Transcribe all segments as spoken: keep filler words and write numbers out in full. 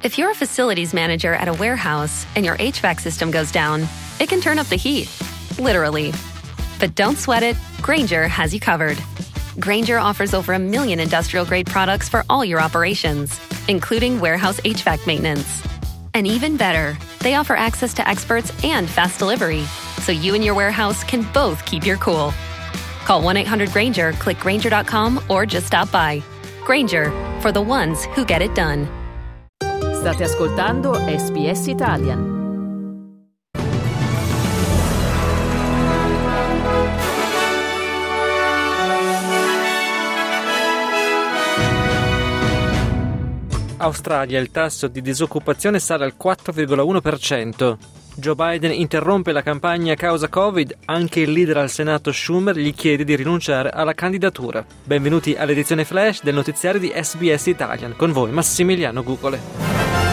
If you're a facilities manager at a warehouse and your H V A C system goes down, it can turn up the heat, literally. But don't sweat it, Grainger has you covered. Grainger offers over a million industrial-grade products for all your operations, including warehouse H V A C maintenance. And even better, they offer access to experts and fast delivery, so you and your warehouse can both keep your cool. Call one eight hundred Grainger, click Grainger dot com, or just stop by. Grainger, for the ones who get it done. State ascoltando S B S Italian. Australia, il tasso di disoccupazione sale al quattro virgola uno per cento. Joe Biden interrompe la campagna a causa Covid, anche il leader al Senato Schumer gli chiede di rinunciare alla candidatura. Benvenuti all'edizione flash del notiziario di S B S Italian, con voi Massimiliano Gugole.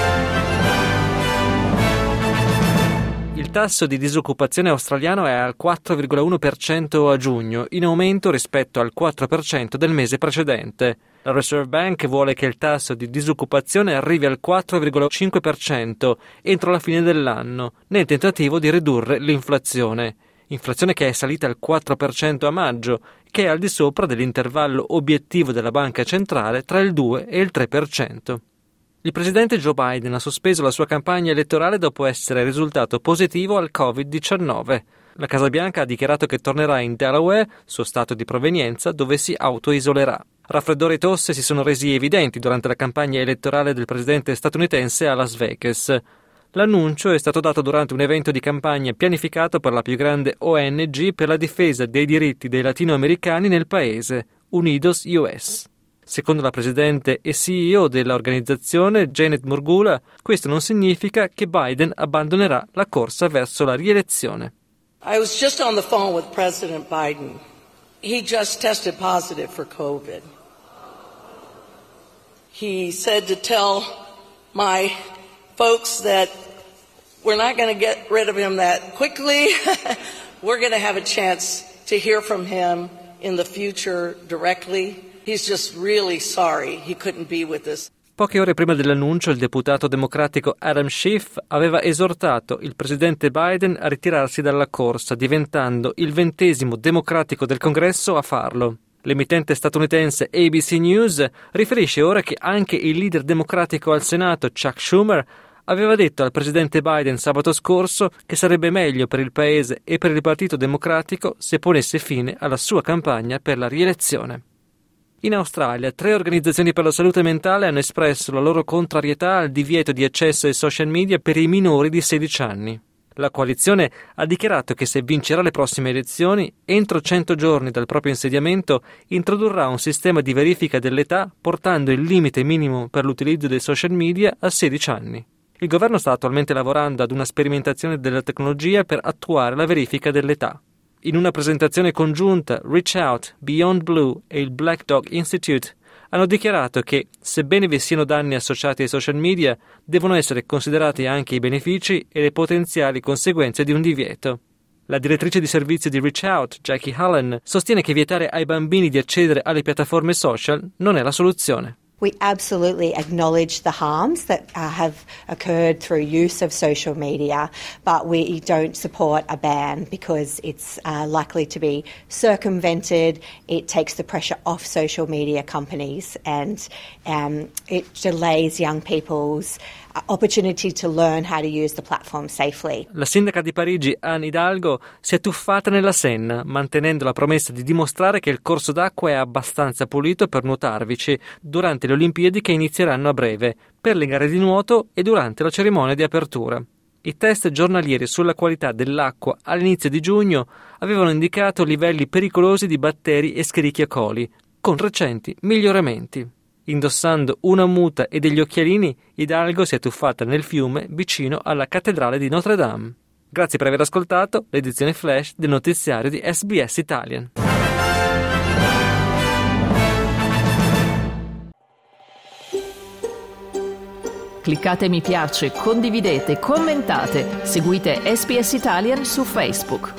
Il tasso di disoccupazione australiano è al quattro virgola uno per cento a giugno, in aumento rispetto al quattro per cento del mese precedente. La Reserve Bank vuole che il tasso di disoccupazione arrivi al quattro virgola cinque per cento entro la fine dell'anno, nel tentativo di ridurre l'inflazione. Inflazione che è salita al quattro per cento a maggio, che è al di sopra dell'intervallo obiettivo della banca centrale tra il due e il tre per cento. Il presidente Joe Biden ha sospeso la sua campagna elettorale dopo essere risultato positivo al covid diciannove. La Casa Bianca ha dichiarato che tornerà in Delaware, suo stato di provenienza, dove si autoisolerà. Raffreddore e tosse si sono resi evidenti durante la campagna elettorale del presidente statunitense a Las Vegas. L'annuncio è stato dato durante un evento di campagna pianificato per la più grande O N G per la difesa dei diritti dei latinoamericani nel paese, Unidos U S. Secondo la presidente e C E O dell'organizzazione, Janet Murgula, questo non significa che Biden abbandonerà la corsa verso la rielezione. I was just on the phone with President Biden. He just tested positive for COVID. He said to tell my folks that we're not going to get rid of him that quickly. We're going to have a chance to hear from him in the future directly. He's just really sorry he couldn't be with us. Poche ore prima dell'annuncio, il deputato democratico Adam Schiff aveva esortato il presidente Biden a ritirarsi dalla corsa, diventando il ventesimo democratico del Congresso a farlo. L'emittente statunitense A B C News riferisce ora che anche il leader democratico al Senato, Chuck Schumer, aveva detto al presidente Biden sabato scorso che sarebbe meglio per il paese e per il Partito Democratico se ponesse fine alla sua campagna per la rielezione. In Australia, tre organizzazioni per la salute mentale hanno espresso la loro contrarietà al divieto di accesso ai social media per i minori di sedici anni. La coalizione ha dichiarato che se vincerà le prossime elezioni, entro cento giorni dal proprio insediamento, introdurrà un sistema di verifica dell'età portando il limite minimo per l'utilizzo dei social media a sedici anni. Il governo sta attualmente lavorando ad una sperimentazione della tecnologia per attuare la verifica dell'età. In una presentazione congiunta, Reach Out, Beyond Blue e il Black Dog Institute hanno dichiarato che, sebbene vi siano danni associati ai social media, devono essere considerati anche i benefici e le potenziali conseguenze di un divieto. La direttrice di servizio di Reach Out, Jackie Hallen, sostiene che vietare ai bambini di accedere alle piattaforme social non è la soluzione. We absolutely acknowledge the harms that uh, have occurred through use of social media, but we don't support a ban because it's uh, likely to be circumvented. It takes the pressure off social media companies and um, it delays young people's opportunity to learn how to use the platform safely. La sindaca di Parigi, Anne Hidalgo, si è tuffata nella Senna, mantenendo la promessa di dimostrare che il corso d'acqua è abbastanza pulito per nuotarvici durante le Olimpiadi che inizieranno a breve, per le gare di nuoto e durante la cerimonia di apertura. I test giornalieri sulla qualità dell'acqua all'inizio di giugno avevano indicato livelli pericolosi di batteri e Escherichia coli, con recenti miglioramenti. Indossando una muta e degli occhialini, Hidalgo si è tuffata nel fiume vicino alla cattedrale di Notre Dame. Grazie per aver ascoltato l'edizione flash del notiziario di S B S Italian. Cliccate mi piace, condividete, commentate, seguite S B S Italian su Facebook.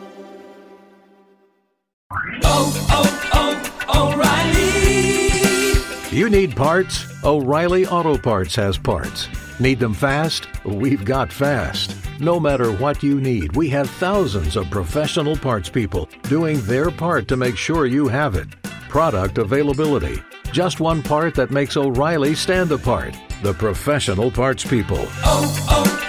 Oh, oh, oh, O'Reilly You need parts? O'Reilly Auto Parts has parts. Need them fast? We've got fast. No matter what you need, we have thousands of professional parts people doing their part to make sure you have it. Product availability. Just one part that makes O'Reilly stand apart. The professional parts people. Oh, oh,